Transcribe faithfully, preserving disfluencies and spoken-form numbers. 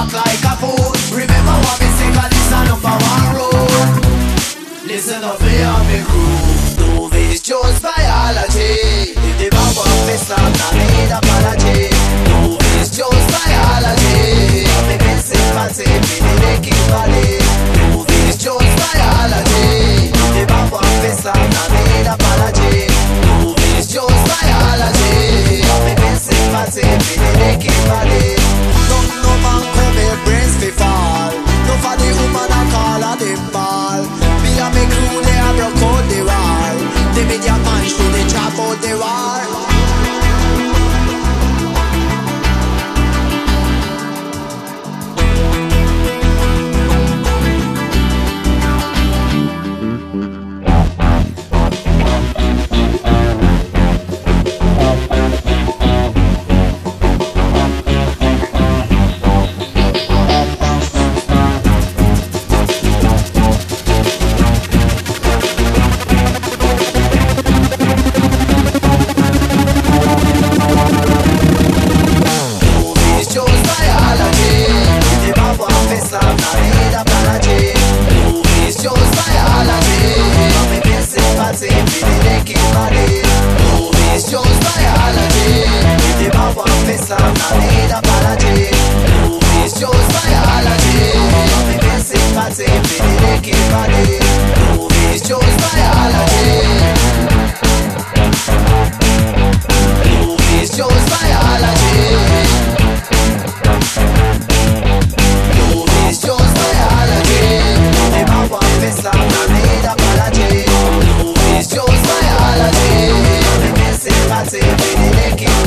act like a fool. Remember what me say, 'cause this a number one rule. Listen up me and me crew. Movies just biology. If the bad one mess up, not need apology. Movies just biology. Me basic fancy, me the naked body. Movies just biology. If the bad one mess up, not need apology. Movies just biology. Me basic fancy, me the naked body. No, no man come here, brains fi fall. No for the woman I call a them ball. Me and me crew they a broke out the wall. The media man show they chop out the wall. It's just biology.